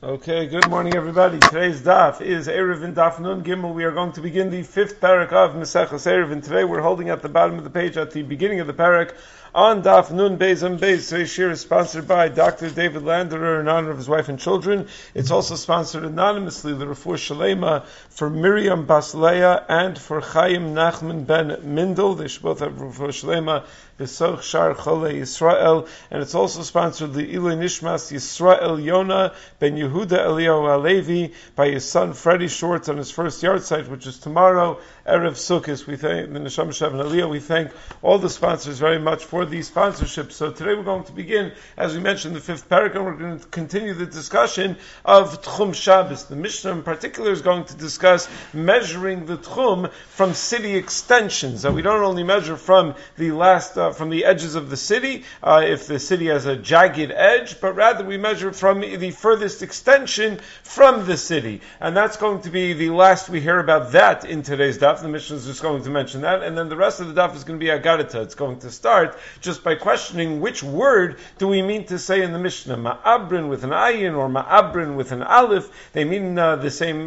Okay, good morning everybody. Today's daf is Erev in Daf Nun Gimel. We are going to begin the fifth parak of Maseches Erev, and today we're holding at the bottom of the page at the beginning of the parak on Daf Nun Beis and Beis. Today's shir is sponsored by Dr. David Landerer in honor of his wife and children. It's also sponsored anonymously, the Refuah Shalema, for Miriam Bas Leah and for Chaim Nachman Ben Mindel. They should both have Refuah Shalema B'soch Shar Chole Yisrael, and it's also sponsored the Ilui Nishmas Yisrael Yona Ben Yehuda Eliyahu Alevi by his son Freddie Shorts on his first yard site, which is tomorrow, Erev Sukkot. We thank the Neshama Shav and Aliyah. We thank all the sponsors very much for these sponsorships. So today we're going to begin, as we mentioned, the fifth parak, and we're going to continue the discussion of Tchum Shabbos. The Mishnah in particular is going to discuss measuring the Tchum from city extensions. That we don't only measure from the from the edges of the city, if the city has a jagged edge, but rather we measure from the furthest extension from the city. And that's going to be the last we hear about that in today's daf. The Mishnah is just going to mention that, and then the rest of the daf is going to be Agarata. It's going to start just by questioning which word do we mean to say in the Mishnah. Ma'abrin with an ayin or ma'abrin with an aleph. They mean the same,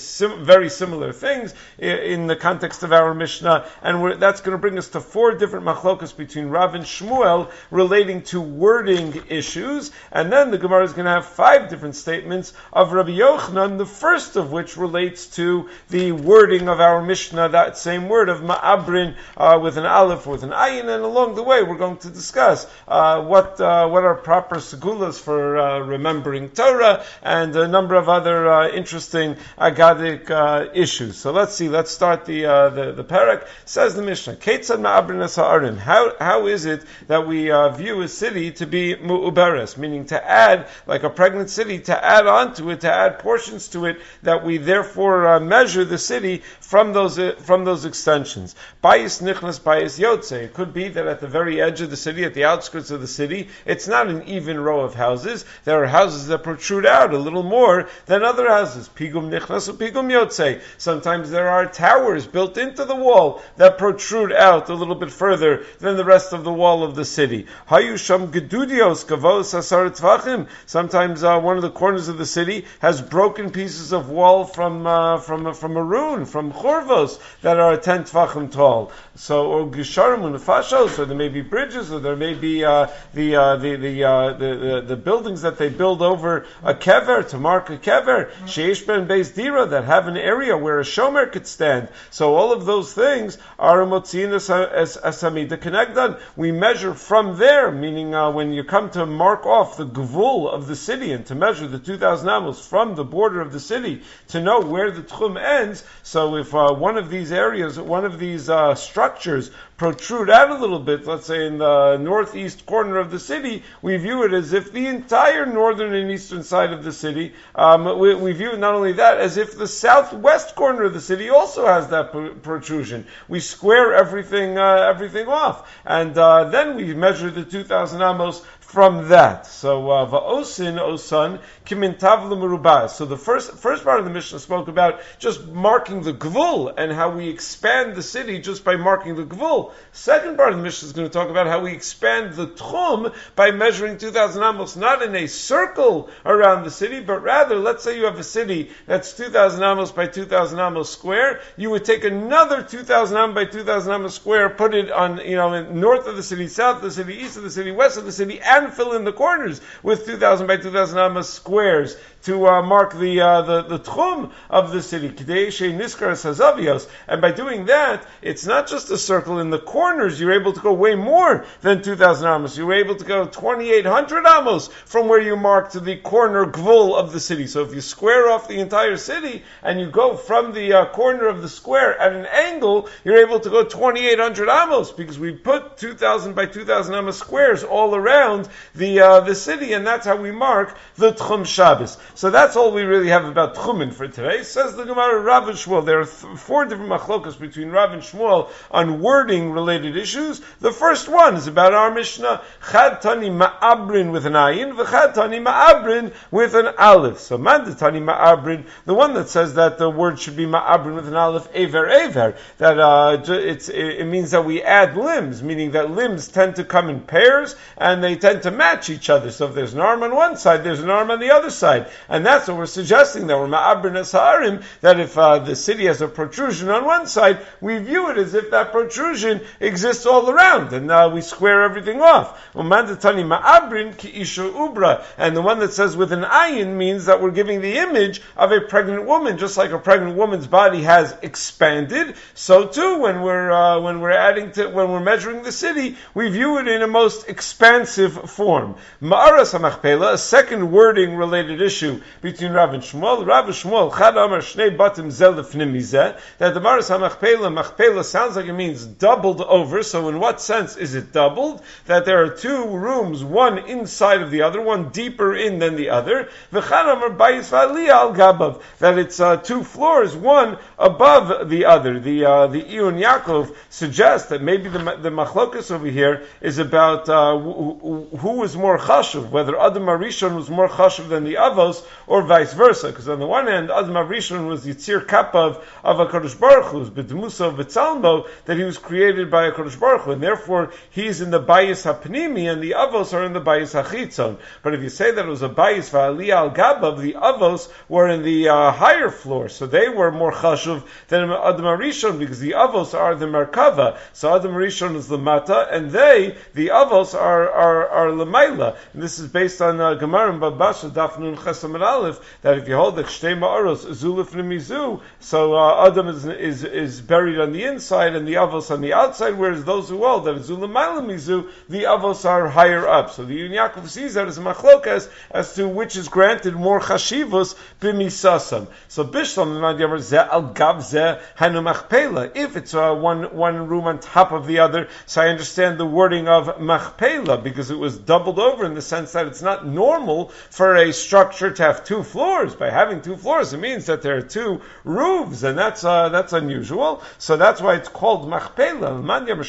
very similar things in the context of our Mishnah, and that's going to bring us to four different machlokas between Rav and Shmuel relating to wording issues, and then the Gemara is going to have five different statements of Rabbi Yochanan, the first of which relates to the wording of our Mishnah, that same word of ma'abrin with an aleph or with an ayin, and along the way we're going to discuss what are proper segulas for remembering Torah and a number of other interesting agadic issues. So let's start the parak. Says the Mishnah, Ketzad ma'abrin es ha'arim. How is it that we view a city to be mu'uberes, meaning to add, like a pregnant city, to add onto it, to add portions to it, that we therefore measure the city from those extensions. Bayis nichnas, bayis yotze. It could be that at the very edge of the city, at the outskirts of the city, it's not an even row of houses. There are houses that protrude out a little more than other houses. Pigum nichnas, pigum yotze. Sometimes there are towers built into the wall that protrude out a little bit further than the rest of the wall of the city. Hayusham gedudios kavos asar tvachim. Sometimes one of the corners of the city has broken pieces of wall from Maroon, from Chorvos, that are 10 tvachim tall. So, or gisharim unefashos, or there may be bridges, or there may be the buildings that they build over a kever, to mark a kever, sheish ben beis dira, that have an area where a shomer could stand. So all of those things are motziin as asamida kenegdan. We measure from there, meaning when you come to mark off the gvul of the city and to measure the 2,000 amos from the border of the city to know where the tchum ends. So if one of these areas, one of these structures protrude out a little bit, let's say in the northeast corner of the city, we view it as if the entire northern and eastern side of the city, we view it not only that, as if the southwest corner of the city also has that protrusion. We square everything off, and then we measure the 2,000 amos from that. So va'osin osan kimintav l'merubah. So the first part of the Mishnah spoke about just marking the gvul and how we expand the city just by marking the gvul. Second part of the Mishnah is going to talk about how we expand the tchum by measuring 2,000 amos, not in a circle around the city, but rather, let's say you have a city that's 2,000 amos by 2,000 amos square. You would take another 2,000 amos by 2,000 amos square, put it on, in north of the city, south of the city, east of the city, west of the city, and fill in the corners with 2,000 by 2,000 amos squares to mark the tchum of the city. And by doing that, it's not just a circle. In the corners, you're able to go way more than 2,000 amos. You're able to go 2,800 amos from where you mark to the corner gvul of the city. So if you square off the entire city and you go from the corner of the square at an angle, you're able to go 2,800 amos, because we put 2,000 by 2,000 amos squares all around the city, and that's how we mark the Tchum Shabbos. So that's all we really have about Tchumen for today. Says the Gemara, Rav and Shmuel. There are four different machlokas between Rav and Shmuel on wording related issues. The first one is about our Mishnah, Chad Tani Ma'abrin with an ayin, V'chad Tani Ma'abrin with an aleph. So Mandatani Ma'abrin, the one that says that the word should be Ma'abrin with an aleph, Ever, that it means that we add limbs, meaning that limbs tend to come in pairs, and they tend tend to match each other. So if there's an arm on one side, there's an arm on the other side. And that's what we're suggesting, that we're ma'abrin ha'arim, that if the city has a protrusion on one side, we view it as if that protrusion exists all around, and we square everything off. Umandatani ma'abrin ki isha ubra. And the one that says with an ayin means that we're giving the image of a pregnant woman, just like a pregnant woman's body has expanded, so too when we're measuring the city, we view it in a most expansive form. Ma'aras HaMachpelah, a second wording related issue between Rav and Shmuel. Rav and Shmuel, Chad Amar Shnei Batim Zel Lefnim Mizeh, that the Ma'aras Machpelah sounds like it means doubled over. So in what sense is it doubled? That there are two rooms, one inside of the other, one deeper in than the other. V'Chad Amar Bayis V'Aliyah Al Gabav, that it's two floors, one above the other. The Iyun Yaakov suggests that maybe the machlokas over here is about who was more chashuv, whether Adam HaRishon was more chashuv than the Avos, or vice versa. Because on the one hand, Adam HaRishon was Yitzir Kapav of HaKadosh Baruch Hu, B'Demuso V'Tzalmo, that he was created by HaKadosh Baruch Hu, and therefore he's in the Bayis HaPnimi, and the Avos are in the Bayis HaChitzon. But if you say that it was a Bayis V'Aliyah Al Gabav, the Avos were in the higher floor, so they were more chashuv than Adam HaRishon, because the Avos are the Merkava. So Adam HaRishon is the Mata, and the Avos are Lamaila. And this is based on Gemara and Babasha, Daf Nun Chesam and Aleph, that if you hold that Shtei Ma'aros, Zulif Nemizu, so Adam is buried on the inside and the Avos on the outside, whereas those who hold that Zulim Ma'ila Mizu, the Avos are higher up. So the Iyun Yaakov sees that as a machlokas as to which is granted more chashivus b'misasam. So Bishlam, the Madyavar, Zeh al Gav Zeh Hanu Machpelah. If it's one room on top of the other, so I understand the wording of Machpelah, because it was doubled over in the sense that it's not normal for a structure to have two floors. By having two floors, it means that there are two roofs, and that's unusual. So that's why it's called Machpelah.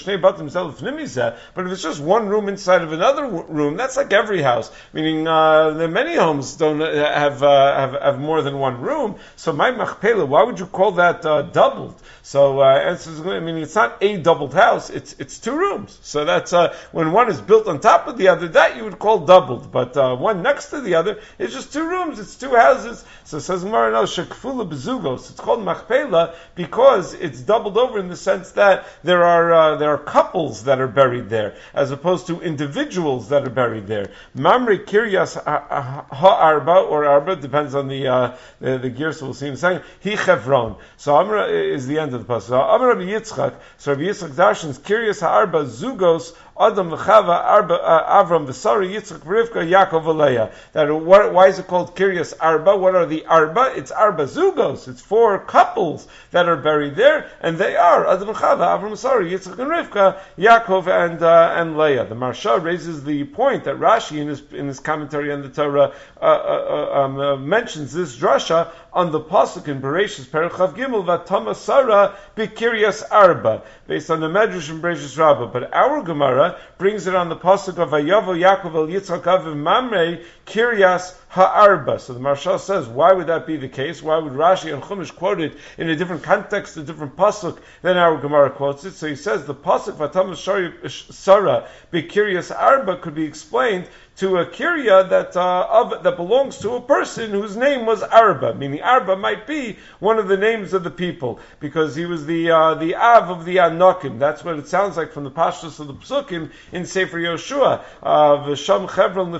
But if it's just one room inside of another room, that's like every house. Meaning, there are many homes don't have more than one room. So my Machpelah, why would you call that doubled? So it's not a doubled house; it's two rooms. So that's when one is built on top of the other, that you would call doubled. But one next to the other is just two rooms; it's two houses. So it says Gemara, no, shekfula bezugos. It's called machpelah because it's doubled over in the sense that there are couples that are buried there, as opposed to individuals that are buried there. Mamre kiryas ha'arba or arba depends on the gear. So we'll see in a second. He chevron. So Amra is the end of the pasuk. So Amar Rabbi Yitzchak. So Rabbi Yitzchak darshans kiryas ha'arba zugos Adam v'Chava Avram v'Sara Yitzchak v'Rivka Yaakov v'Leah. Why is it called Kiryas Arba? What are the Arba? It's Arba Zugos. It's four couples that are buried there, and they are Adam v'Chava Avram v'Sara Yitzchak and Rivka Yaakov and Leah. The Marsha raises the point that Rashi in his commentary on the Torah mentions this drasha on the pasuk in Bereshis Perchav Gimel Vatama Sara B'Kiryas Arba, based on the Medrash in Bereshis Rabbah. But our Gemara brings it on the pasuk of Vayavo Yaakov el Yitzchak Aviv Mamre Kiryas Ha'arba. So the Marshal says, why would that be the case? Why would Rashi and Chumash quote it in a different context, a different pasuk than our Gemara quotes it? So he says the pasuk Vatama Sara B'Kiryas Arba could be explained to a kirya that belongs to a person whose name was Arba, meaning Arba might be one of the names of the people, because he was the Av of the Anokim. That's what it sounds like from the Pashtus of the Psukim in Sefer Yoshua. V'shem Chevron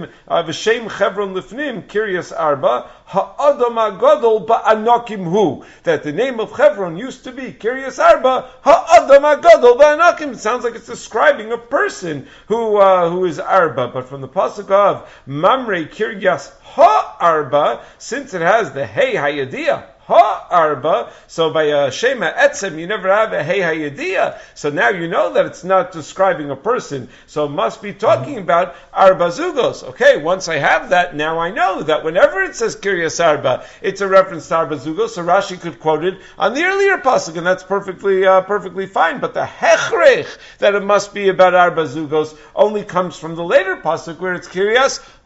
Lifnim, Kiryas Arba, Ha'adam HaGadol Ba'anokim Hu. That the name of Chevron used to be Kiryas Arba, Ha'adam HaGadol Ba'anokim. It sounds like it's describing a person who is Arba, but from the pasuk of Mamre Kiryas Ha'arba, since it has the Hey Hayadiyah, Ha'arba, so by Shema Etzem you never have a Hey Hayadiyah, so now you know that it's not describing a person, so it must be talking about Arba Zugos. Okay, once I have that, now I know that whenever it says Kiryas Arba, it's a reference to Arba Zugos, so Rashi could quote it on the earlier pasuk, and that's perfectly fine, but the Hechrech that it must be about Arba Zugos only comes from the later pasuk where it's Kiryas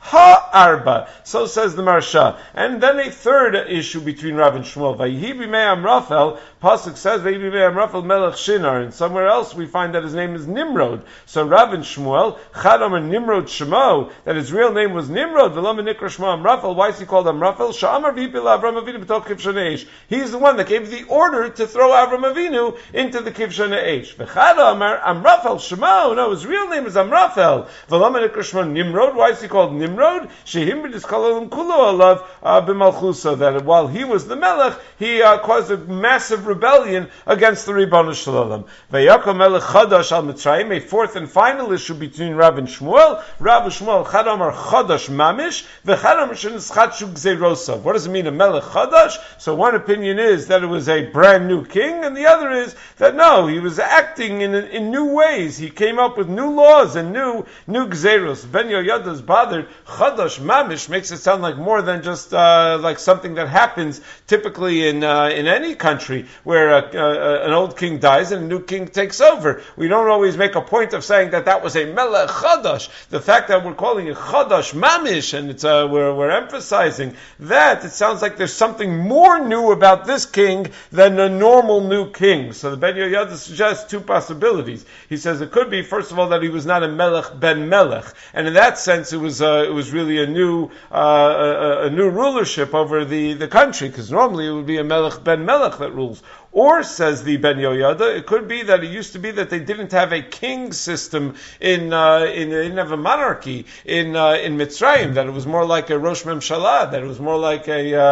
Ha-arba. So says the Marsha. And then a third issue between Rav and Shmuel. Vayihi b'mei Amrafel, Pasuk says, Vayihi b'mei Amrafel melech Shinar. And somewhere else we find that his name is Nimrod. So Rav and Shmuel, Chad Amar Nimrod Shemo, that his real name was Nimrod, V'lama Nikra Shmo Amrafel. Why is he called Amrafel? Sha'amar v'ipil Avram Avinu b'tok Kivshan Eish. He's the one that gave the order to throw Avram Avinu into the Kivshan Eish. V'chad Amar Amrafel Shemo. No, his real name is Amrafel. V'lama Nikra Shmo Nimrod. Why is he called Nimrod? Shehim b'diskalalim kulo alav b'malchusa. That while he was the melech, he caused a massive rebellion against the Ribbon Shalom. Vayakom melech chadash al Mitzrayim. A fourth and final issue between Rav and Shmuel. Rav and Shmuel chad amar chadash mamish v'chad amar shenischatshu gzeirosav. What does it mean, a melech chadash? So one opinion is that it was a brand new king, and the other is that no, he was acting in new ways. He came up with new laws and new gzeiros. Ben Yoyada is bothered. Chadash mamish makes it sound like more than just like something that happens typically in any country where an old king dies and a new king takes over. We don't always make a point of saying that was a melech chadash. The fact that we're calling it chadash mamish, and it's we're emphasizing that, it sounds like there's something more new about this king than a normal new king. So the Ben Yoyada suggests two possibilities. He says it could be, first of all, that he was not a melech ben melech, and in that sense it was really a new rulership over the country, because normally it would be a melech ben melech that rules. Or, says the Ben Yoyada, it could be that it used to be that they didn't have a king system they didn't have a monarchy in Mitzrayim, that it was more like a Rosh Memshalah, that it was more like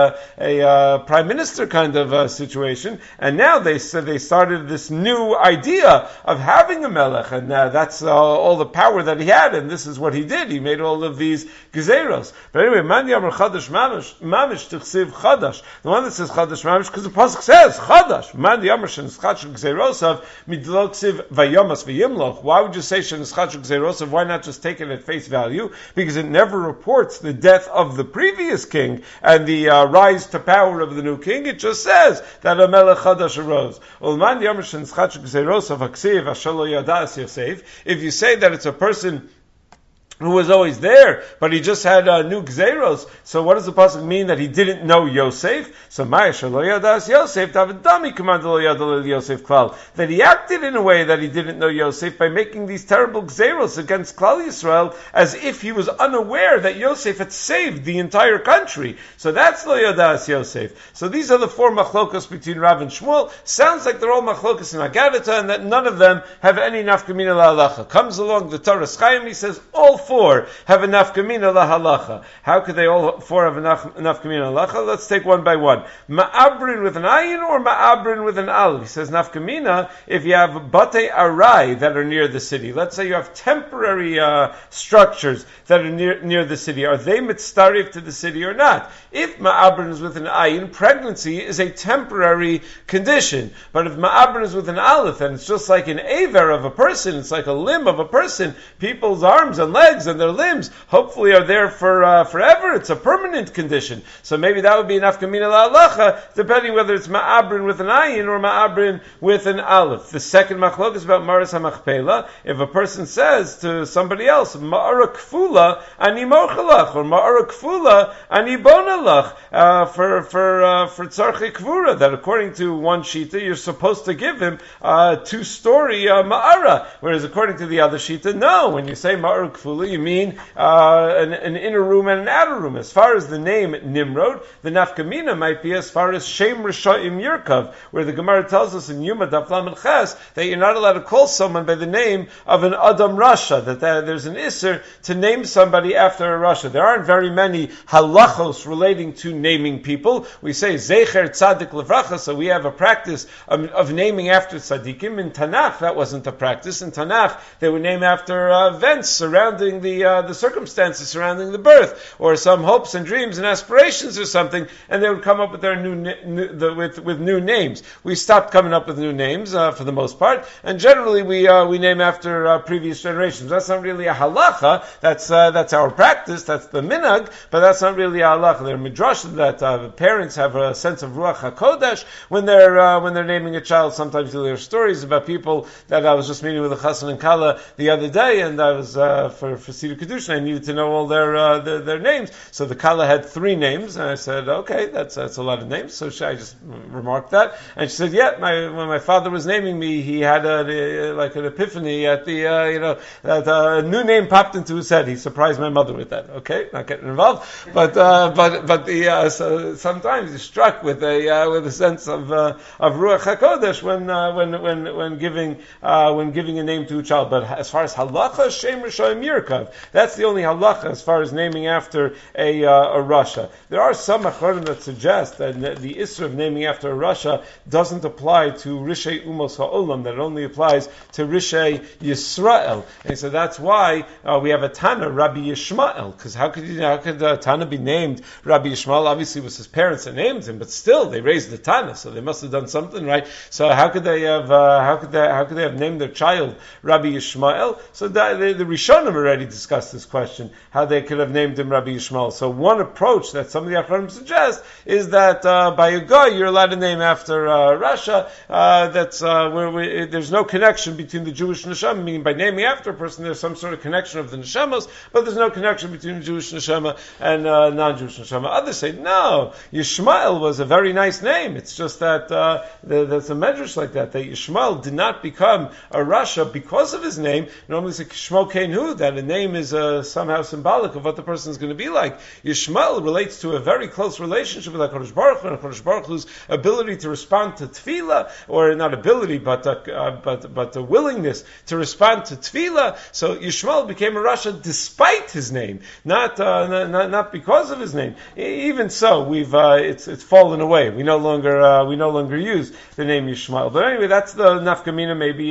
a prime minister kind of situation. And now they started this new idea of having a melech, and that's all the power that he had, and this is what he did. He made all of these gezeros. But anyway, Man Yamar Chadash Mamish Tichsiv Chadash. The one that says Chadash Mamish, because the pasuk says Chadash. Man Yamar Shenischatzuk Gzeirosav Midloksiv Vayomas V'Yimloch. Why would you say Shenischatzuk Gzeirosav? Why not just take it at face value? Because it never reports the death of the previous king and the rise to power of the new king. It just says that a Melech Chadash arose. Man Yamar Shenischatzuk Gzeirosav Haksiv Ashalo Yadas Yosef. If you say that it's a person who was always there, but he just had new gzeros. So what does the pasuk mean, that he didn't know Yosef? So Ma'asha lo yadas Yosef, Davidami commanded lo yadal Yosef klal. That he acted in a way that he didn't know Yosef by making these terrible gzeros against Klal Yisrael, as if he was unaware that Yosef had saved the entire country. So that's lo yadas Yosef. So these are the four machlokas between Rav and Shmuel. Sounds like they're all machlokas in Haggadah, and that none of them have any nafkamina la'alacha. Comes along the Torah Chaim, he says all four have a nafkamina lahalacha. How could they all four have a nafkamina lahalacha? Let's take one by one. Ma'abrin with an ayin or ma'abrin with an al? He says nafkamina if you have bate arai that are near the city. Let's say you have temporary structures that are near the city. Are they mitzdarif to the city or not? If ma'abrin is with an ayin, pregnancy is a temporary condition. But if ma'abrin is with an aleph, and it's just like an aver of a person, it's like a limb of a person, people's arms and legs and their limbs hopefully are there for forever. It's a permanent condition. So maybe that would be enough kamina la'alacha, depending whether it's ma'abrin with an ayin or ma'abrin with an aleph. The second machlok is about maras hamachpela. If a person says to somebody else, ma'ara kfula ani morchalach, or ma'ara kfula ani bonalach, for tzarchei kvura, that according to one shita, you're supposed to give him two-story ma'ara, whereas according to the other shita, no. When you say ma'ara kfula, you mean an inner room and an outer room. As far as the name Nimrod, the nafkamina might be as far as Shem Rishayim Yirkav, where the Gemara tells us in Yuma Daf Lamed Ches that you're not allowed to call someone by the name of an Adam Rasha, that there's an Isser to name somebody after a Rasha. There aren't very many halachos relating to naming people. We say Zecher Tzadik Levracha, so we have a practice of naming after tzaddikim. In Tanakh, that wasn't a practice. In Tanakh, they would name after events surrounding the circumstances surrounding the birth, or some hopes and dreams and aspirations or something, and they would come up with their with new names. We stopped coming up with new names for the most part, and generally we name after previous generations. That's not really a halacha. That's our practice. That's the minhag, but that's not really a halacha. There are midrashim that parents have a sense of ruach hakodesh when they're naming a child. Sometimes you'll hear stories about people that I was just meeting with a chassan and kala the other day, and I was for Seder Kedushin, I needed to know all their names. So the Kala had 3 names, and I said, okay, that's a lot of names. So I just remarked that, and she said, yeah, when my father was naming me, he had like an epiphany at the that a new name popped into his head. He surprised my mother with that. Okay, not getting involved, but so sometimes you're struck with a sense of Ruach HaKodesh when giving a name to a child. But as far as halacha, Shem Rishayim Yirkav, that's the only halacha as far as naming after a Rasha. There are some acharonim that suggest that the Isra of naming after a Rasha doesn't apply to Rishei Umos Ha'olam, that it only applies to Rishei Yisrael. And so that's why we have a Tana, Rabbi Yishmael, because how could Tana be named Rabbi Yishmael? Obviously it was his parents that named him, but still they raised the Tana, so they must have done something right. So how could they have named their child Rabbi Yishmael? So the Rishonim already discussed this question, how they could have named him Rabbi Yishmael. So one approach that some of the Acharonim suggest is that by a guy you're allowed to name after Rasha. That's where there's no connection between the Jewish neshama. Meaning by naming after a person, there's some sort of connection of the neshamas, but there's no connection between the Jewish neshama and non-Jewish neshama. Others say no, Yishmael was a very nice name. It's just that there's a medrash like that Yishmael did not become a Rasha because of his name. Normally it's a Shmo Kenhu, that a name is somehow symbolic of what the person is going to be like. Yishmael relates to a very close relationship with HaKadosh Baruch Hu, and HaKadosh Baruch Hu's ability to respond to tefillah, or not ability, but the willingness to respond to tefillah. So Yishmael became a Rasha despite his name, not because of his name. Even so, it's fallen away. We no longer use the name Yishmael. But anyway, that's the nafkamina maybe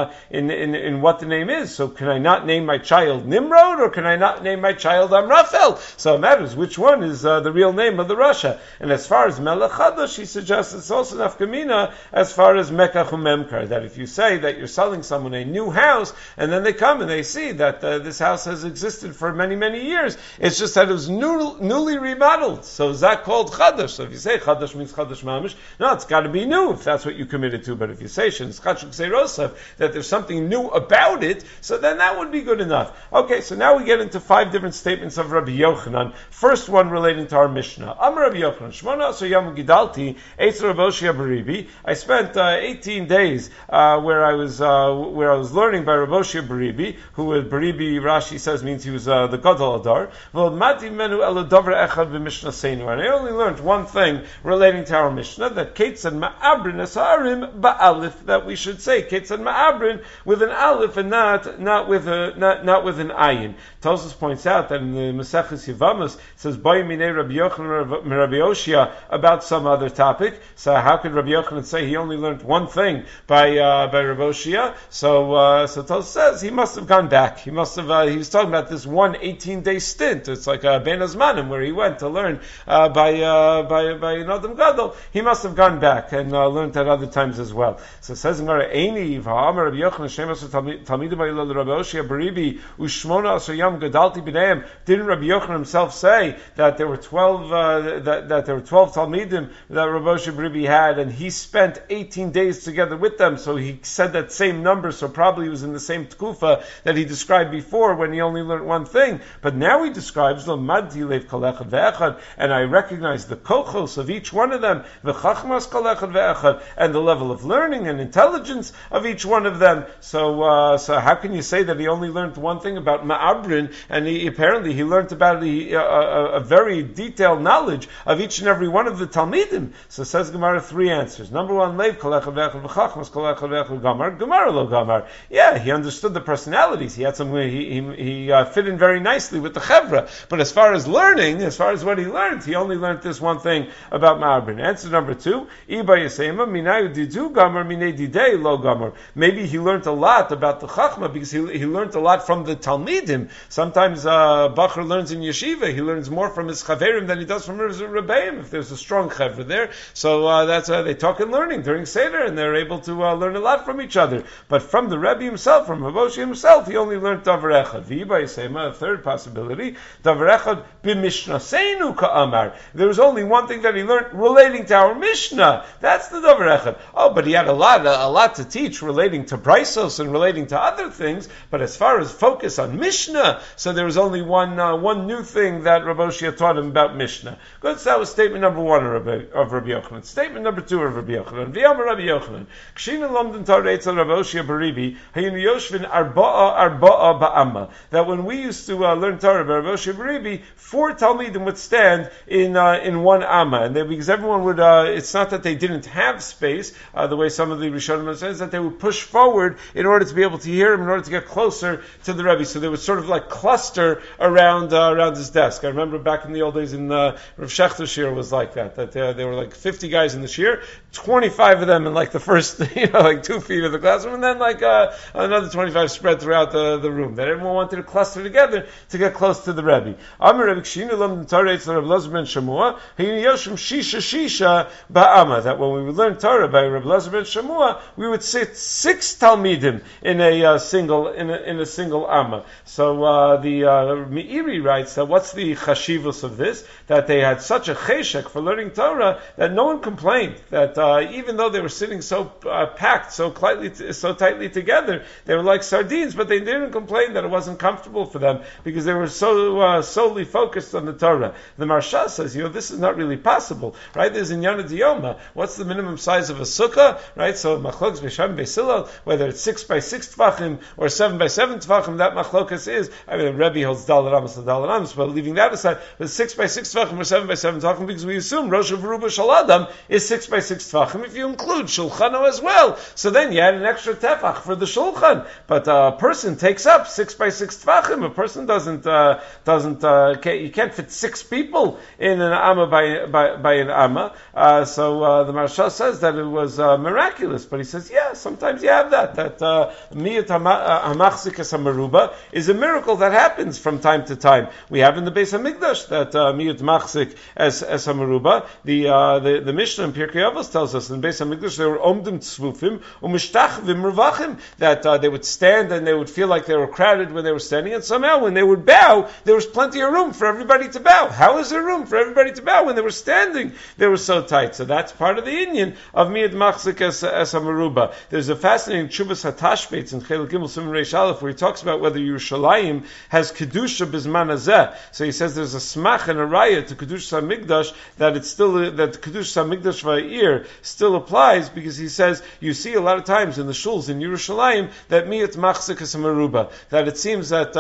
in what the name is. So can I not name my child Nimrod, or can I not name my child Amraphel? So it matters which one is the real name of the Rasha. And as far as Melech Chadash, he suggests it's also nafkamina as far as Mekach Umemkar, that if you say that you're selling someone a new house, and then they come and they see that this house has existed for many, many years, it's just that it was newly remodeled. So is that called Chadash? So if you say Chadash means Chadash Mamish, no, it's got to be new if that's what you committed to. But if you say that there's something new about it, so then that would be good enough. Okay, so now we get into 5 different statements of Rabbi Yochanan. First one relating to our Mishnah. Amar Rabbi Yochanan, Shmona Asar Yom Gidalti, Eitz Rav Oshia Baribi. I spent 18 days where I was learning by Rav Oshia Baribi, who Baribi Rashi says means he was the Gadol Adar. And I only learned one thing relating to our Mishnah, that Kates and Ma'abrin Asarim Ba'alif, that we should say Kates and Ma'abrin with an Alif and not with an Ayin. Tosfos points out that in the Maseches Yevamos it says Bay Minei Rabbi Yochanan Rabbi Oshia about some other topic. So how could Rabbi Yochanan say he only learned one thing by Rabbi Oshia? So Tosfos says he must have gone back. He was talking about this one 18-day stint. It's like Ben Azmanim where he went to learn by Adam Gadol. He must have gone back and learned at other times as well. So it says in Gemara, Eini v'Amar Rabbi Yochanan Shemas Talmidim Ha'ilol Rabbi Oshia Baribi U'Shmona Asar Yom Gadalti B'neim. Didn't Rabbi Yochanan himself say that there were 12 Talmidim that Rabbi Oshia Baribi had, and he spent 18 days together with them? So he said that same number. So probably he was in the same tkufa that he described before when he only learned one thing. But now he describes L'madti Leiv Kol Echad Ve'echad, and I recognize the kochos of each one of them, V'chachmas Kol Echad Ve'echad, and the level of learning and intelligence of each one of them. So how can you say that he only learned one thing about Ma'abrin, and he learned about a very detailed knowledge of each and every one of the Talmidim? So says Gemara 3 answers. Number 1, Leiv Kol Echad Ve'echad V'chachmas Kol Echad Ve'echad Gamar, Gemara lo Gamar. Yeah, he understood the personalities. He had some. He fit in very nicely with the chevra. But as far as learning, as far as what he learned, he only learned this one thing about Ma'abrin. Answer number 2, Iba Yasema Minayu Didu Gamar Minei Didei Lo Gamar. Maybe he learned a lot about the chachma because he learned a lot from the Talmidim. Sometimes Bachar learns in yeshiva. He learns more from his chaverim than he does from his rebbeim. If there's a strong chevra there, so that's why they talk and learning during Seder, and they're able to learn a lot from each other. But from the Rebbe himself, from Rav Oshia himself, he only learned Davar Echad. V'Iba Yisema, a third possibility, Davar Echad b'Mishnaseinu ka'amar. There was only one thing that he learned relating to our Mishnah. That's the Davar Echad. Oh, but he had a lot to teach relating to Braisos and relating to other things. But as far as focus on Mishnah. So there was only one new thing that Rabbi Oshia taught him about Mishnah. Good, so that was statement number 1 of Rabbi Yochanan. Statement number 2 of Rabbi Yochanan. V'yamar Rabbi Yochanan, K'shina lomden Torah etzel Rabbi Oshia Baribi, hayinu yoshvin arba'a ba'amma. That when we used to learn Torah by Rabbi Oshia Baribi, 4 Talmidim would stand in one amma, and because everyone would. It's not that they didn't have space, the way some of the Rishonim says, that they would push forward in order to be able to hear him, in order to get closer to the Rebbe. So they would sort of like cluster around his desk. I remember back in the old days in Rav Shechter's shir was like that. There were like 50 guys in the shir, 25 of them in like the first, like 2 feet of the classroom, and then like another 25 spread throughout the room. That everyone wanted to cluster together to get close to the Rebbe. Amar Rebbe Kshina Lam Torah Eitzel Rav Elazar ben Shamua Hayinu Yoshim Shisha Ba'ama. That when we would learn Torah by Rav Elazar ben Shamua, we would sit 6 Talmidim in a single amma. So the Meiri writes that what's the chashivus of this? That they had such a cheshek for learning Torah that no one complained. That even though they were sitting so packed, so tightly together, they were like sardines. But they didn't complain that it wasn't comfortable for them because they were so solely focused on the Torah. The Marsha says, this is not really possible, right? There's in Yana Diyoma. What's the minimum size of a sukkah, right? So Machlokes B'Sham B'Silal, whether it's 6 by 6 tefachim or 7 by 7 tefachim, that Machlokas is. I mean, the Rebbe holds Daled Amos to Daled Amos, but leaving that aside, but 6 by 6 tefachim or 7 by 7 tefachim, because we assume Rosh V'Ruba Shaladam is 6 by 6 tefachim. If you include Shulchano as well, so then you add an extra tefach for the Shulchan. But a person takes up 6 by 6 tefachim. A person you can't fit 6 people in an amma by an amma. So the Maharsha says that it was miraculous, but he says, sometimes you have that miyat hamachzikas hamaruba is a miracle that happens from time to time. We have in the Beis Hamikdash that miyat machzik as hamaruba. The Mishnah in Pirkei Avos tells us in the Beis Hamikdash they were omdim tzvufim umishtachvim revachim, that they would stand and they would feel like they were crowded when they were standing, and somehow when they would bow, there was plenty of room for everybody to bow. How is there room for everybody to bow when they were standing? They were so tight. So that's part of the inyan of miyad machzik as hamaruba. There's a fascinating Chuvas Hatashbetz in Chelek Gimel Siman Reish Aleph where he talks about whether Yerushalayim has kedusha bizman hazeh. So he says there's a smach and a raya to kedusha hamikdash that it's still that kedusha hamikdash va'ir still applies, because he says you see a lot of times in the shuls in Yerushalayim that miyat machzik as hamaruba, that it seems that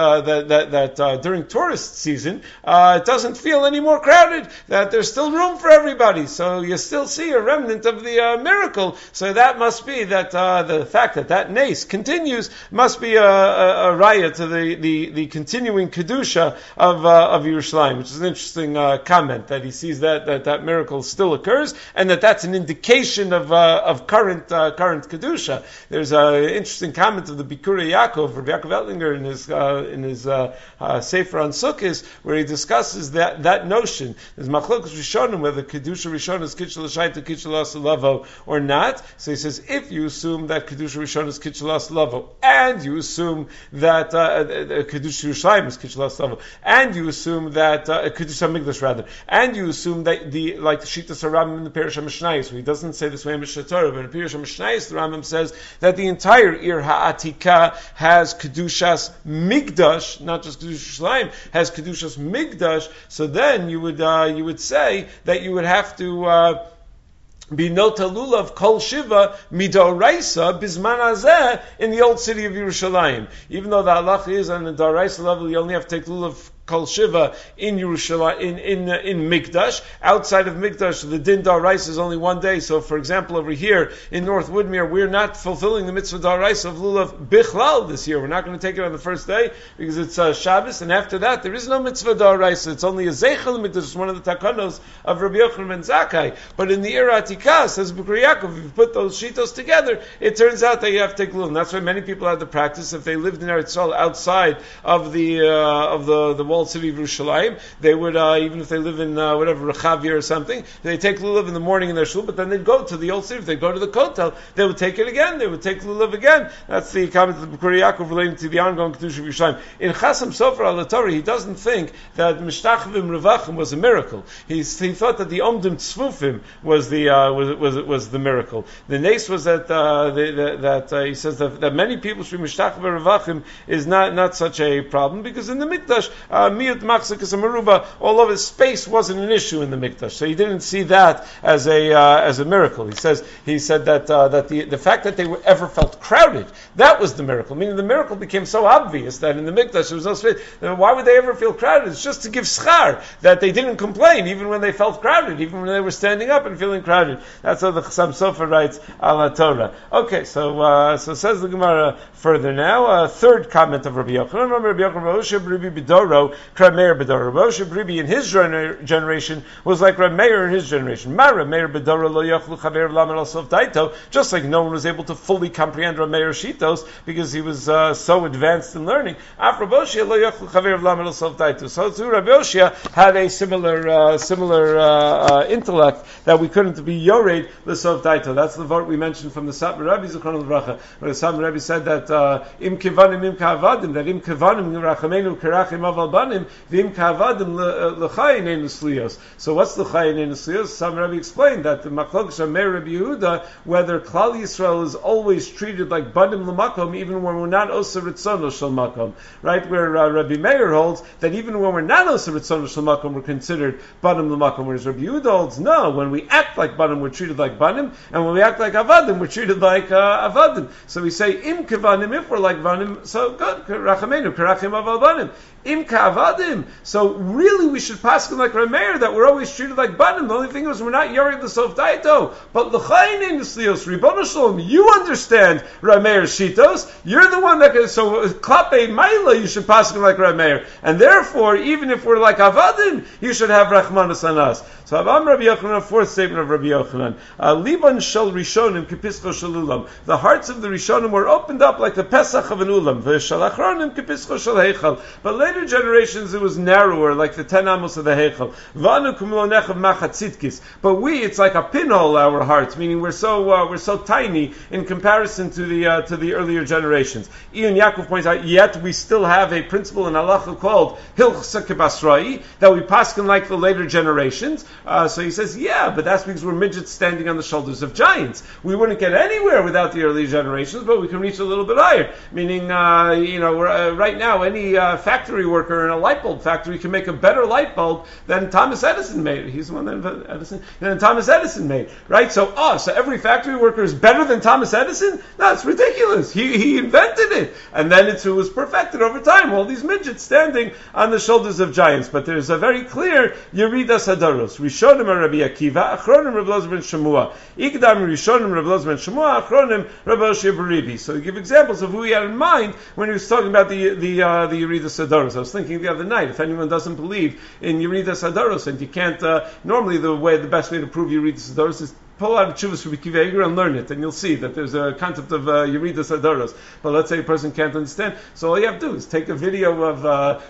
during tourist season it doesn't feel any more crowded, that there's still room for everybody. So you still see a remnant of the miracle. So that must be that the fact that nace continues must be a raya to the continuing kedusha of Yerushalayim, which is an interesting comment that he sees that miracle still occurs, and that's an indication of current kedusha. There's an interesting comment of the Bikurei Yaakov, Rabbi Yaakov Ettlinger, in his Sefer on Sukkos, where he discusses that notion. There's Machlokes Rishonim whether kedusha Rishon is kitchel l'shayt to kitchel l'asalav or not. So he says if you assume that kedusha Rishon is kitchel l'asalav, and you assume that kedusha Yerushalayim is kitchel l'asalav, and you assume that kedusha Hamikdash rather, and you assume that the Shitas Rambam in the Perush HaMishnayos, so he doesn't say this way in Mishnah Torah, but in the Perush HaMishnayos the Rambam says that the entire Ir Ha'atika has kedushas Migdash, not just kedusha Yerushalayim, has kedushas Migdash. So then you would say that you would have to be nota lulav kol shiva midoraisa bisman hazeh in the old city of Yerushalayim. Even though the halacha is on the doraisa level, you only have to take lulav kol shiva in Yerushalayim, in Mikdash. Outside of Mikdash, the din daraisa is only one day. So, for example, over here in North Woodmere, we're not fulfilling the mitzvah daraisa of lulav bichlal this year. We're not going to take it on the first day because it's Shabbos, and after that there is no mitzvah daraisa. It's only a zeichel Mikdash. It's one of the takanos of Rabbi Yochanan ben Zakkai. But in the Ir Atika, says Bikurei Yaakov, if you put those shitos together, it turns out that you have to take lulav. And that's why many people had the practice if they lived in Eretz Yisrael outside of the walls walled city of Yerushalayim, they would, even if they live in whatever, Rechavia or something, they take lulav in the morning in their shul, but then they'd go to the old city. If they go to the Kotel, they would take it again. They would take lulav again. That's the comment of the Bukuri Yaakov relating to the ongoing Kedusha of Yerushalayim. In Chasam Sofer al Torah, he doesn't think that Mishtachvim Revachim was a miracle. He thought that the Omdim Tzfufim was the miracle. The nace was that he says that many people should be Mishtachvim Revachim is not such a problem, because in the Mikdash, Miyut Machzakas Maruba, all of his space wasn't an issue in the Mikdash, so he didn't see that as a miracle. He said that the fact that they ever felt crowded, that was the miracle. Meaning the miracle became so obvious that in the Mikdash there was no space. Why would they ever feel crowded? It's just to give schar that they didn't complain even when they felt crowded, even when they were standing up and feeling crowded. That's how the Chasam Sofer writes ala Torah. Okay, so says the Gemara further now. Third comment of Rabbi Yochanan. Rabbi Yochanan, Rabbi Bidoro, Rabbi Meir Bidoro. Rabbi in his generation was like Rabbi Meir in his generation. Rabbi Meir Bidoro lo yachlu chaver lamed al sof daito. Just like no one was able to fully comprehend Rabbi Meir Shitos because he was so advanced in learning. After Rabbi Yoshia lo yachlu chaver lamed al sof daito. So too Rabbi Yoshia had a similar intellect that we couldn't be yored l'sof daito. That's the vote we mentioned from the Satmar Rebbe Zichron L'Bracha, where the Satmar Rebbe said that im kevanim im kavadim, that im kevanim rachamenu kerachim aval banim, v'im kavadim l'chayin ein l'slios. So what's l'chayin ein l'slios? Satmar Rebbe explained that the Machlokes Meir Rabbi Yehuda, whether Klal Yisrael is always treated like banim l'makom, even when we're not oser ritzono shel makom, right? Where Rabbi Meir holds that even when we're not oser ritzono shel makom, we're considered banim l'makom. Whereas Rabbi Yehuda holds no, when we act like banim, we're treated like banim, and when we act like avadim, we're treated like avadim. So we say im kevanim, if we're like banim, so good. Rachamenu kerachim aval banim. Im kavadim. So really, we should paskin like Rameir that we're always treated like banim. The only thing is we're not yoring the sof daito. But l'chayin in l'slios ribono shalom. You understand Rameir's shitos. You're the one that can. So klape maila, you should paskin like Rameir. And therefore, even if we're like avadim, you should have rachmanas on us. So Avam Rabbi Yochanan, fourth statement of Rabbi Yochanan. Liban shel rishonim kipischo shel ulam. The hearts of the rishonim were opened up like the pesach of an ulam. V'shel achronim kipischo shel heichal. But later generations it was narrower, like the 10 amos of the heichal. V'anu kumlo nechav machatzidkis. But it's like a pinhole, our hearts, meaning we're so tiny in comparison to the earlier generations. Ian Yaakov points out, yet we still have a principle in halacha called hilchsa kibasrai, that we paskin like the later generations. So he says, yeah, but that's because we're midgets standing on the shoulders of giants. We wouldn't get anywhere without the early generations, but we can reach a little bit higher. Meaning, right now, any factory worker in a light bulb factory can make a better light bulb than Thomas Edison made. He's the one that invented Edison. Than Thomas Edison made, right? So every factory worker is better than Thomas Edison? No, it's ridiculous. He invented it, and then it was perfected over time. All these midgets standing on the shoulders of giants. But there's a very clear Yeridas Hadaros. Rishonim Rabbi Akiva, Achronim Rabbi Elazar ben Shemua. Ikdam Rishonim Rabbi Elazar ben Shemua, Achronim Rabbi Eliezer Beribi. So he gives examples of who he had in mind when he was talking about the Yeridas Hadaros. I was thinking the other night, if anyone doesn't believe in Yeridas Hadaros, and you can't, normally the best way to prove Yeridas Hadaros is pull out Chuvas Rabbi Akiva Eiger and learn it, and you'll see that there's a concept of Yeridas Hadaros. But let's say a person can't understand, so all you have to do is take a video of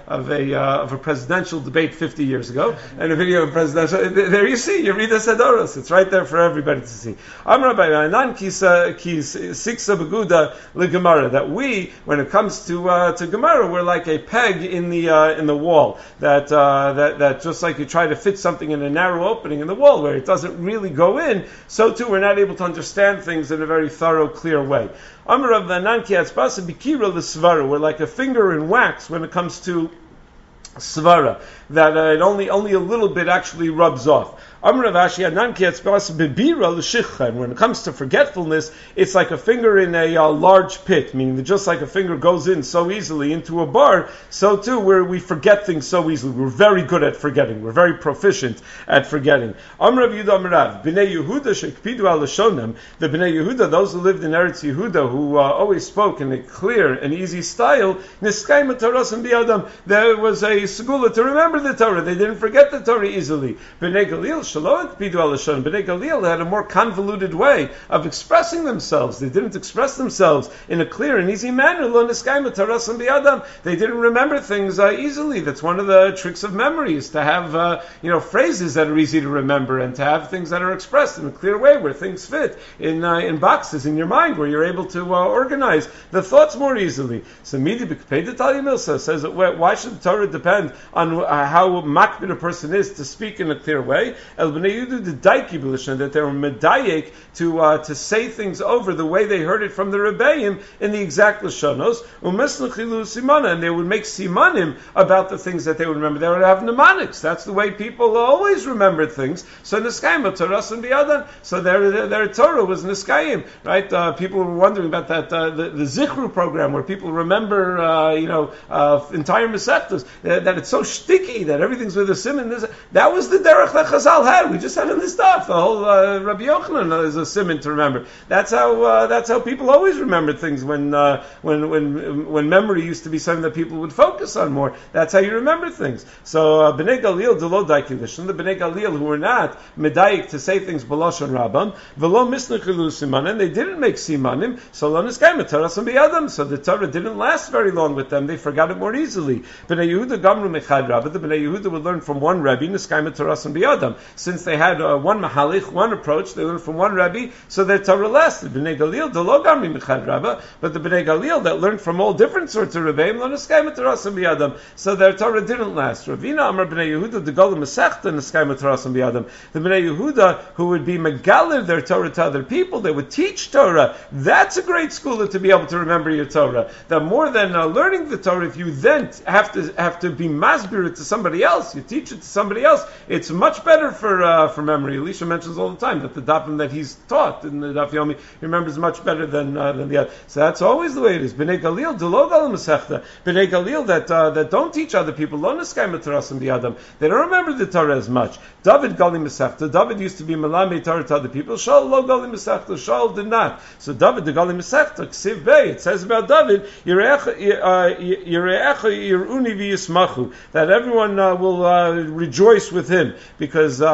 a presidential debate 50 years ago, and a video of presidential. There you see Yeridas Hadaros. It's right there for everybody to see. Amar Anan Kisa Siksa Beguda LeGemara, that we, when it comes to Gemara, we're like a peg in the wall. That just like you try to fit something in a narrow opening in the wall where it doesn't really go in, so too we're not able to understand things in a very thorough, clear way. Amar Rav Anan Ki Atzpasa Bikira L'Svara, we're like a finger in wax when it comes to svara, that it only a little bit actually rubs off. When it comes to forgetfulness, it's like a finger in a large pit, meaning that just like a finger goes in so easily into a bar, so too we forget things so easily. We're very good at forgetting. We're very proficient at forgetting. The Bnei Yehuda, those who lived in Eretz Yehuda, who always spoke in a clear and easy style, there was a a segula to remember the Torah. They didn't forget the Torah easily. Bnei Galil Shalom Pidu al Lashon. Bnei Galil had a more convoluted way of expressing themselves. They didn't express themselves in a clear and easy manner. Lo niskayim Torasam bi'adam. They didn't remember things easily. That's one of the tricks of memory, is to have phrases that are easy to remember, and to have things that are expressed in a clear way where things fit in boxes in your mind, where you're able to organize the thoughts more easily. So Midi B'Kpei Talia Milsa says that why should the Torah depend on how makbid a person is to speak in a clear way? El Bnei Yehuda the Daiki B'Lishon, that they were medayek to say things over the way they heard it from the Rebbeim in the exact Lashonos, Umesnachilu Simana, and they would make simanim about the things that they would remember. They would have mnemonics. That's the way people always remembered things. So Niskayim Torah and Biyadan. So their Torah was Niskayim, right? People were wondering about that the Zichru program, where people remember entire Masechtas, that it's so sticky that everything's with a simon. That was the derech that Chazal had. We just had in this stuff. The whole Rabbi Yochanan is a simon to remember. That's how people always remembered things when memory used to be something that people would focus on more. That's how you remember things. So Bnei Galil delo daiki lishon, the Bnei Galil who were not medayik to say things b'lashon Rabbam, v'lo misnachilu simanim, they didn't make simanim, so lo niskayim Torasam biyadam, so the Torah didn't last very long with them. They forgot it more easily. Bnei Yehuda gamru mechad Rabba, the Bnei Yehuda would learn from one Rebbe, niskayim Torasam biyadam. Since they had one mahalich, one approach, they learned from one Rebbe, so their Torah lasted. Bnei Galil delo gamru mechad Rabba, but the Bnei Galil that learned from all different sorts of Rebbeim, lo niskayim Torasam biyadam, so their Torah didn't last. Ravina Amar Bnei Yehuda the Gola Masechta niskayim Torasam biyadam. The Bnei Yehuda who would be megalir their Torah to other people, they would teach Torah. That's a great school to be able to remember your Torah. That more than learning the Torah, if you then have to be masbir to somebody else, you teach it to somebody else, it's much better for memory. Elisha mentions all the time that the dafim that he's taught in the Daf Yomi, he remembers much better than the other. So that's always the way it is. Bnei Galil delo Gola Masechta. Bnei Galil that don't teach other people, lo niskayim Torasam biyadam. They don't remember the Torah as much. David Gali Masechta. David used to be Malame Torah to other people. Shaul lo Gali Masechta. Shaul did not. So David the Gali Masechta, Ksiv Bey, it says about David, Yireecha Yiruni v'Yismachu, that everyone will rejoice with him, because he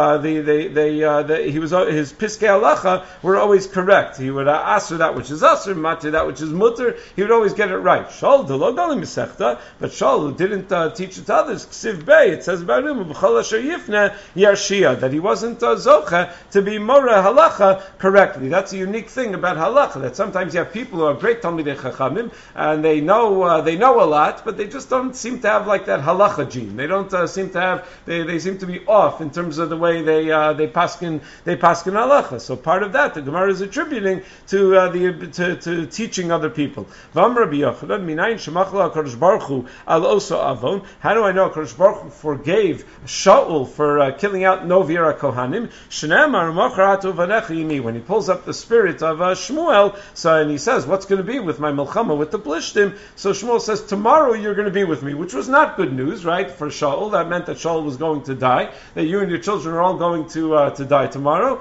was his Piskei Halacha were always correct. He would answer that which is asur, matir that which is mutter. He would always get it right. Shaul the lo Gali Masechta, but Shaul didn't teach it to others. Ksiv Bey, it says about him, B'chol asher yifne Yarshia, that he wasn't zocha to be Mora Halacha correctly. That's a unique thing about Halacha, that sometimes you have people who are great Talmidei Chachamim, and they know a lot, but they just don't seem to have like that Halacha gene. They don't seem to have, they seem to be off in terms of the way they paskin Halacha. So part of that, the Gemara is attributing to teaching other people. Vam Rabbi Yochanan, minayin shemachla HaKadosh Baruch Hu al oso avon. How do I know HaKadosh Baruch Hu forgave Shaul for killing out Novir HaKohanim? Shneimar Mocharatu Vanecha Yimi. When he pulls up the spirit of Shmuel, and he says, what's going to be with my Milchama with the Plishtim? So Shmuel says, tomorrow you're going to be with me, which was not good news, right, for Shaul. That meant that Shaul was going to die, that you and your children are all going to die tomorrow.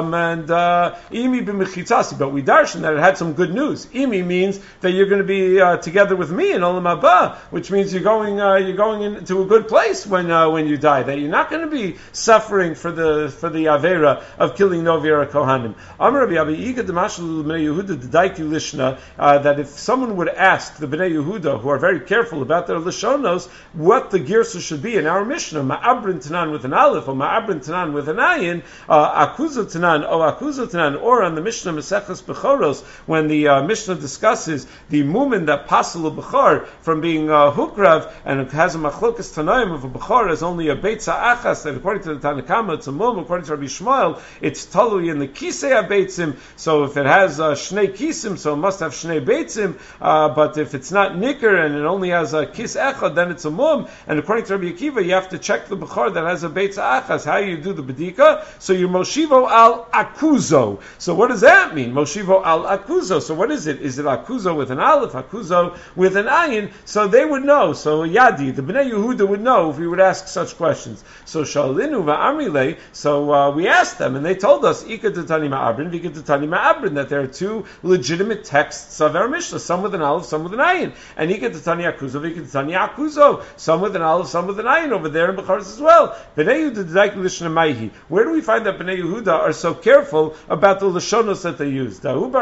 Imi b'mechitzasi, but we darshan that it had some good news. Imi means that you're going to be together with me in Olam Haba, which means you're going into a good place when you die. That you're not going to be suffering for the avera of killing Novir Kohanim. Amar Rabbi Abi Yiga D'Mashal Bnei Yehuda D'Daiki Lishna, that if someone would ask the Bnei Yehuda, who are very careful about their Lishonos, what the Girsa should be in our Mishnah, Ma'abrin Tanan with an Aleph, or Ma'abrin Tanan with an Ayin, Akuzo Tanan, or on the Mishnah Maseches Bechoros, when the Mishnah discusses the Mumin that Pasal Bechor from being Hukrav, and it has a Machlokas Tanaim of a Bechor as only a Beitza Achas, that according to the Tanakama, it's a Mum, according to Rabbi Shmuel, it's Talui in the Kisei HaBeitzim, so if it has Shnei Kisim, so it must have Shnei Beitzim, but if it's not Nicker and it only has a Kis Echad, then it's a Mum, and according to Rabbi Akiva, you have to check the Bechor that has a Beitza Achas. How you do the Bedika? So you're Moshivo al Akuzo. So what does that mean? Moshivo al Akuzo. So what is it? Is it Akuzo with an Aleph, Akuzo with an Ayin? So they would know. So Yadi, the Bnei Yehuda would know if we would ask such questions. So Shalinu va'amrile, so we asked them, and they told us, Ika Tatani Ma'abrin, Vika Tatani Ma'abrin, that there are two legitimate texts of our Mishnah, some with an Aleph, some with an Ayin. And Ika Tatani Akuzo, Vika Tatani Akuzo. some with an aleph, some with an ayin over there in Becharis as well. Bnei Yehuda, where do we find that Bnei Yehuda are so careful about the lashonos that they use? There was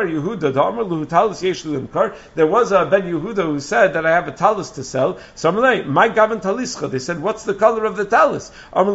a Ben Yehuda who said that I have a talis to sell. So my gavan talischa. They said, what's the color of the talis?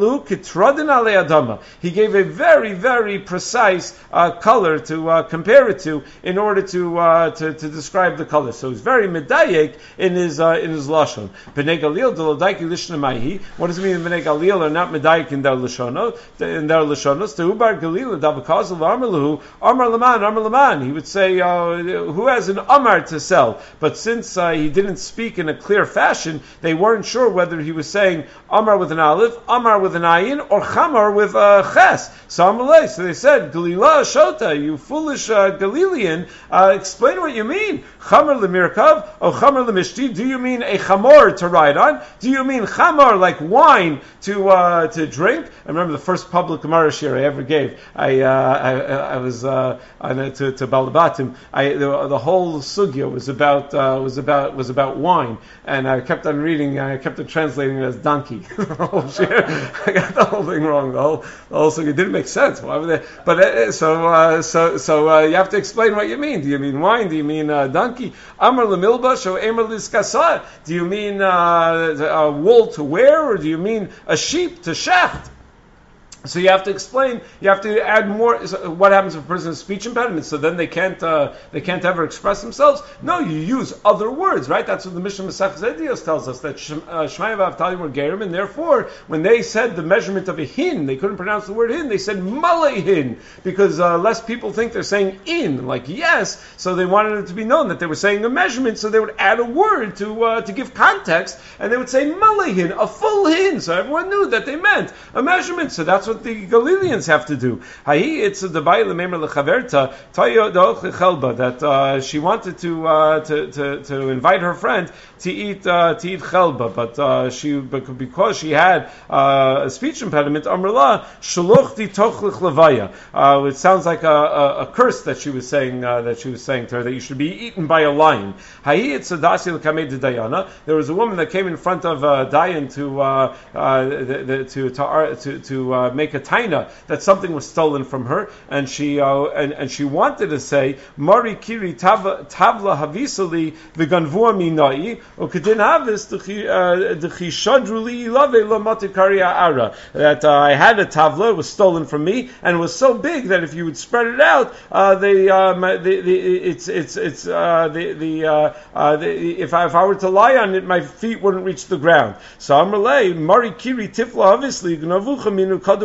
He gave a very, very precise color to compare it to in order to describe the color. So he's very medayek in his lashon. Bnei Galil delodayki lishna maihi. What does it mean? Bnei Galil are not medayek in their lashonos. Tehubar Galil davakazel v'amarlahu amar laman. He would say, who has an amar to sell? But since he didn't speak in a clear fashion, they weren't sure whether he was saying amar with an aleph, amar with an ayin, or chamar with ches. So they said, Galila Shota, you foolish Galilean, explain what you mean. Chamar lemirkav, or chamar lemishti? Do you mean a chamor to ride on? Do you mean chamar like wine to drink? I remember the first public Gemara shir I ever gave. I was to Balabatim. The whole sugya was about wine, and I kept on reading. I kept on translating it as donkey. The whole shir. I got the whole thing wrong. The whole sugya didn't make sense. Why were they? But so you have to explain what you mean. Do you mean wine? Do you mean donkey? Amar lemilbash or amar liskasa? Do you mean wool to wear, or do you mean a sheep to shecht? So you have to explain. You have to add more. So what happens if a person has speech impediment? So then they can't ever express themselves. No, you use other words, right? That's what the Mishnah Masechtas Edios tells us, that Shmaya v'Avtalim were gerim, and therefore when they said the measurement of a hin, they couldn't pronounce the word hin. They said malay hin, because less people think they're saying in, like yes. So they wanted it to be known that they were saying a measurement. So they would add a word to give context, and they would say malay hin, a full hin. So everyone knew that they meant a measurement. So that's what the Galileans have to do. It's the that she wanted to invite her friend to eat chelba, but because she had a speech impediment, Amrullah shluchti tochlich levaya. It sounds like a curse that she was saying to her, that you should be eaten by a lion. There was a woman that came in front of Dayan to make a taina that something was stolen from her, and she wanted to say Mari Kiri Tavla Havisali Viganvua Minai Ukadin Havis Shadruli Ilave Lomatikaria Ara, that I had a tavla, it was stolen from me, and it was so big that if you would spread it out, if I were to lie on it, my feet wouldn't reach the ground. So Amrlei Mari Kiri Tifla Havisli Gnavucha Minu Kadu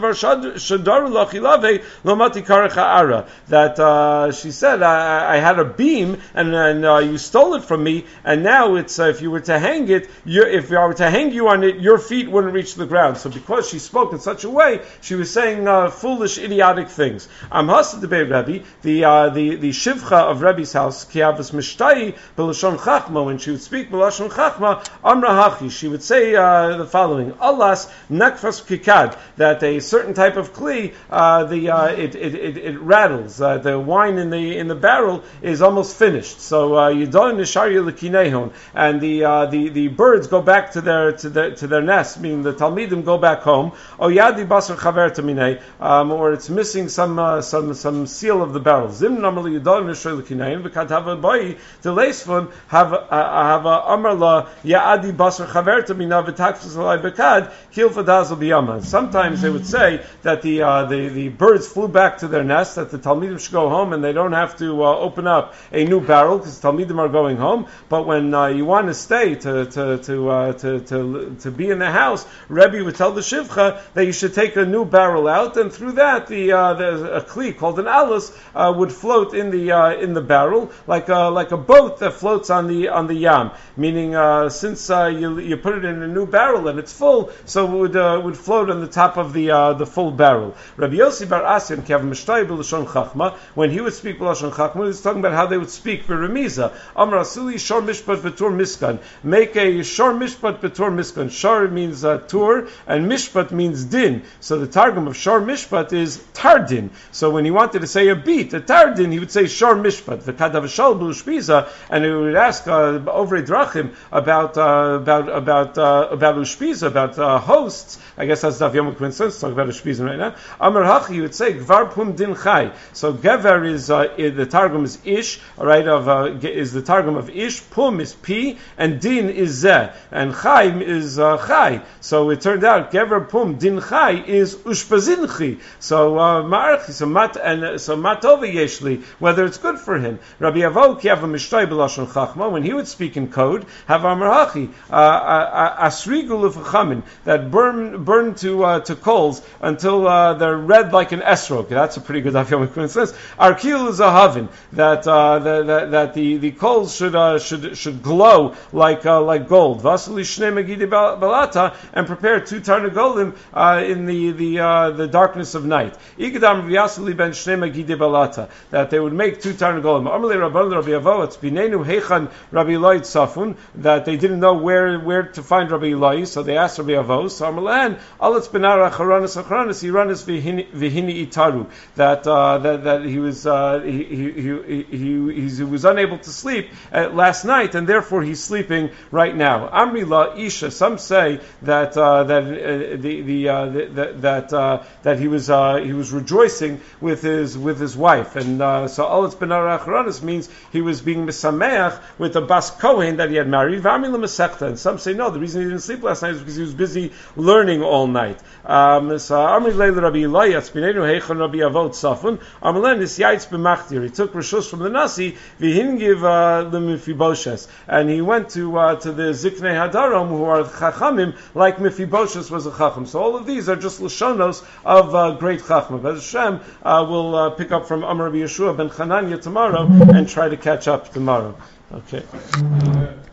that she said, I had a beam and you stole it from me, and now it's if you were to hang it, if I were to hang you on it, your feet wouldn't reach the ground. So because she spoke in such a way, she was saying foolish, idiotic things. The shivcha of Rebbe's house, Kiavas Mishtai B'Lashon Chachma, when she would speak B'Lashon Chachma, Amra Hachi, she would say the following: Alas Nakfas Kikad, that a certain type of kli, it rattles. The wine in the barrel is almost finished. So Yidon Nishari Lekinehon, and the birds go back to their nest, meaning the Talmidim go back home. Oyadi Basar Chaver Tamine, or it's missing some seal of the barrel. Zim normally Yidon Nishari Lekinehon v'katava boy the leisfun have Amarla Yaadi Basar Chaver Tamina v'takfus alai bekad kilfadazel biyama. Sometimes they would say that the birds flew back to their nest, that the Talmidim should go home and they don't have to open up a new barrel because Talmidim are going home. But when you want to stay to be in the house, Rebbe would tell the shivcha that you should take a new barrel out, and through that a kli called an alus would float in the barrel like a boat that floats on the yam. Meaning since you put it in a new barrel and it's full, so it would float on the top of of the full barrel. Rabbi Yossi bar Asyan kav mishtay b'lashon chachma. When he would speak b'lashon chachma, he was talking about how they would speak for remiza. Amar asuli shor mishpat v'tur miskan. Make a shor mishpat v'tur miskan. Shor means tur, and mishpat means din. So the targum of shor mishpat is tardin. So when he wanted to say a beat, a tardin, he would say shor mishpat. V'kadav shal b'ushpiza, and he would ask over drachim about ushpiza, about hosts. I guess that's Daf Yom coincidence. Talk about ushpiza right now. Amar hachi, he would say gvar pum din chai. So gever is the targum is ish, right? Is the targum of ish. Pum is p, and din is zeh, and chai is chai. So it turned out gever pum din chai is ushpazinchi. So ma'archi, so matova yeshli, whether it's good for him. Rabbi Avo ki have a mishtay b'lashon chachma. When he would speak in code, have amar hachi asrigul u'fachamin, that burn to coals until they're red like an esrog. That's a pretty good Daf coincidence. Arkil is a havin, that the coals should glow like gold. Vasili shnei megidi balata, and prepare 2 tarnagolim in the darkness of night. Igadam v'yasili ben shnei megidi balata, that they would make 2 tarnagolim. Amalei rabban Rabbi Avo it's binenu heichan Rabbi Eloi tzafun, that they didn't know where to find Rabbi Eloi, so they asked Rabbi Avo. So Amalan alatz benara charanis iranis v'hini itaru, that he was unable to sleep last night, and therefore he's sleeping right now. Amri la isha. Some say that he was rejoicing with his wife, and so alatz benara charanis means he was being misameach with the bas kohen that he had married. V'amri la masechta. And some say no, the reason he didn't sleep last night is because he was busy learning all night. So Amri leil Rabbi Eloi atzpinenu heichan Rabbi Avot safun Amalen is yaitz b'machtir. He took rishus from the nasi v'hingiv l'Mephibosheth, and he went to the Ziknei Hadarom who are chachamim like Mephibosheth was a chacham. So all of these are just lashonos of great chachma. But Hashem will pick up from Amar Rabbi Yeshua ben Chananya tomorrow and try to catch up tomorrow. Okay.